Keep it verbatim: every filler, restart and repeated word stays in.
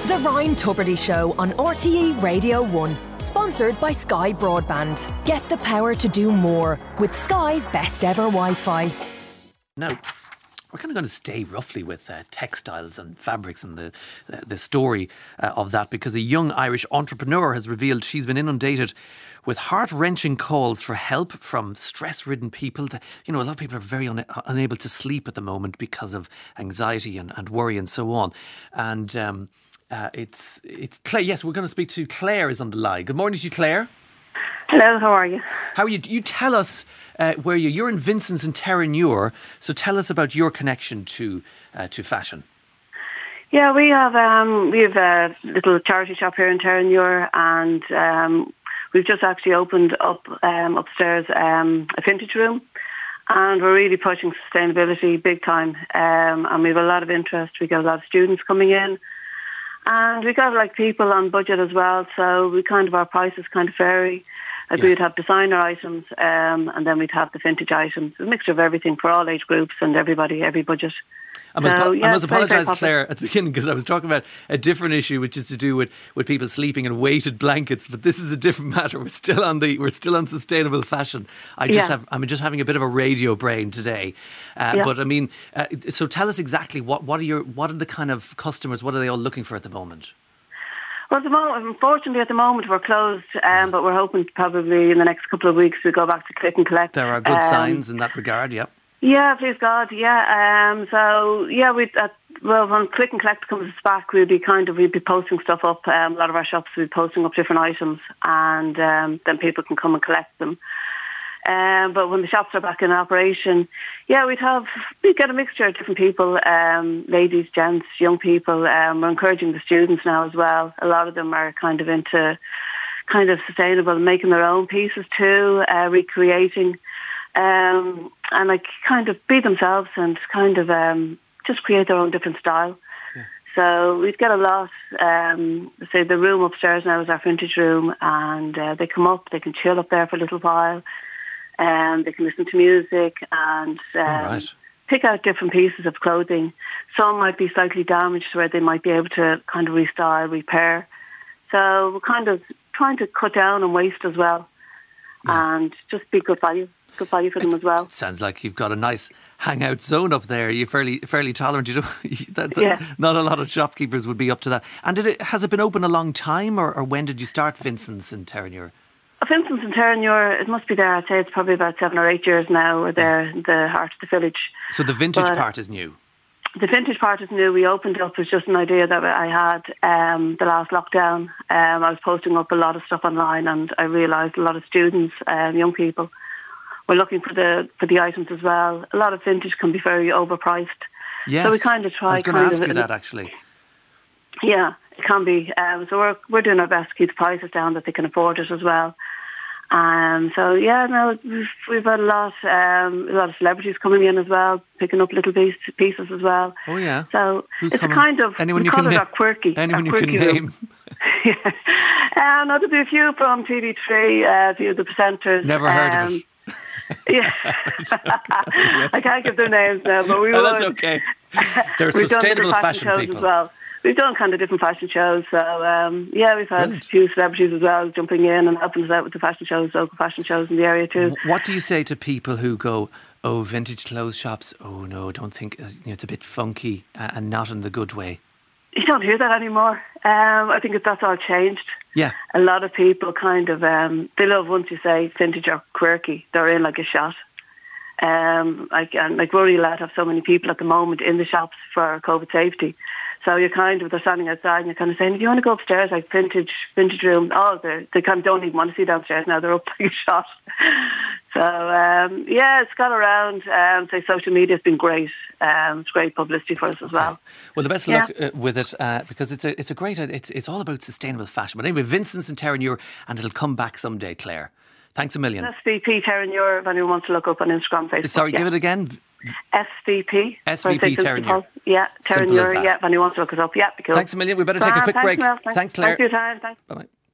The Ryan Tubridy Show on R T E Radio one. Sponsored by Sky Broadband. Get the power to do more with Sky's best ever Wi-Fi. Now, we're kind of going to stay roughly with uh, textiles and fabrics and the uh, the story uh, of that, because a young Irish entrepreneur has revealed she's been inundated with heart-wrenching calls for help from stress-ridden people. That, you know, a lot of people are very un- unable to sleep at the moment because of anxiety and, and worry and so on. And um, uh, it's it's Claire. Yes, we're going to speak to Claire is on the line. Good morning to you, Claire. Hello, how are you? How are you? You tell us uh, where you. You're in Vincent's in Terenure, so tell us about your connection to uh, to fashion. Yeah, we have um, we have a little charity shop here in Terenure, and um, we've just actually opened up um, upstairs um, a vintage room, and we're really pushing sustainability big time. Um, and we have a lot of interest. We got a lot of students coming in, and we got like people on budget as well. So we kind of our prices kind of vary. Like yeah. We'd have designer items, um, and then we'd have the vintage items. A mixture of everything for all age groups and everybody, every budget. I must, so, yeah, I must apologise, Claire, at the beginning, because I was talking about a different issue, which is to do with, with people sleeping in weighted blankets. But this is a different matter. We're still on the we're still on sustainable fashion. I just yeah. have I'm just having a bit of a radio brain today. Uh, yeah. But I mean, uh, so tell us exactly what what are your what are the kind of customers? What are they all looking for at the moment? Well, at the moment, unfortunately, at the moment we're closed, um, but we're hoping probably in the next couple of weeks we go back to click and collect. There are good um, signs in that regard. Yep. Yeah, please God, yeah. Um, so yeah, we uh, well when click and collect comes back, we'll be kind of we'll be posting stuff up. Um, a lot of our shops will be posting up different items, and um, then people can come and collect them. Um, but when the shops are back in operation, yeah, we'd have we'd get a mixture of different people, um, ladies, gents, young people. Um, we're encouraging the students now as well. A lot of them are kind of into kind of sustainable, making their own pieces too, uh, recreating. Um, and like kind of be themselves and kind of um, just create their own different style. Yeah. So we'd get a lot. Um, say the room upstairs now is our vintage room, and uh, they come up, they can chill up there for a little while, and um, they can listen to music and um, right. pick out different pieces of clothing. Some might be slightly damaged, where they might be able to kind of restyle, repair. So we're kind of trying to cut down on waste as well, yeah. and just be good value. Good value for them it, as well. It sounds like you've got a nice hangout zone up there. You're fairly fairly tolerant. You don't, that, that, yeah. Not a lot of shopkeepers would be up to that. And did it has it been open a long time, or, or when did you start Vincent's in Terenure? Vincent's in Terenure, it must be there. I'd say it's probably about seven or eight years now. We're there in the heart of the village. So the vintage but part is new. The vintage part is new. We opened up was just an idea that I had um, the last lockdown. Um, I was posting up a lot of stuff online, and I realised a lot of students, um, young people, we're looking for the for the items as well. A lot of vintage can be very overpriced. Yes, so we kind of try. I was going to ask of, you that actually. Yeah, it can be. Um, so we're we're doing our best to keep the prices down that they can afford it as well. Um, so yeah, no, we've we've had a lot, um, a lot of celebrities coming in as well, picking up little piece, pieces as well. Oh yeah. So Who's it's coming? a kind of anyone we you call can it na- our quirky. Anyone our you quirky can name. yeah. Um, no, there'll be a few from T V three, uh, a few of the presenters. Never heard um, of it. Yeah, I can't give their names now, but we oh, will. That's okay. They're We've sustainable done fashion, fashion shows people as well. We've done kind of different fashion shows, so um, yeah, we've had Brilliant. a few celebrities as well jumping in and helping us out with the fashion shows, local fashion shows in the area too. What do you say to people who go, "Oh, vintage clothes shops? Oh no, don't think uh, you know, it's a bit funky uh, and not in the good way"? You don't hear that anymore. Um, I think that's all changed. Yeah. A lot of people kind of, um, they love once you say vintage or quirky, they're in like a shot. Um, like, and like we're really allowed to have so many people at the moment in the shops for COVID safety. So you're kind of, they're standing outside and you're kind of saying, if you want to go upstairs, like vintage, vintage room, oh, they kind of don't even want to see downstairs now, they're up like a shot. So, um, yeah, it's got around. Um, say social media has been great. Um, it's great publicity for us as well. Well, the best yeah. luck uh, with it uh, because it's a it's a great it's it's all about sustainable fashion. But anyway, Vincent's in Terenure, and it'll come back someday, Claire. Thanks a million. S V P Terenure, if anyone wants to look up on Instagram, Facebook. Sorry, yeah. give it again. S V P. S V P Terenure. Yeah, Terenure. Yeah, if anyone wants to look us up, yeah. Because thanks a million. We better take a quick thanks, break. Mel, thanks, thanks, Claire. Thanks for your time. Thanks. Bye bye.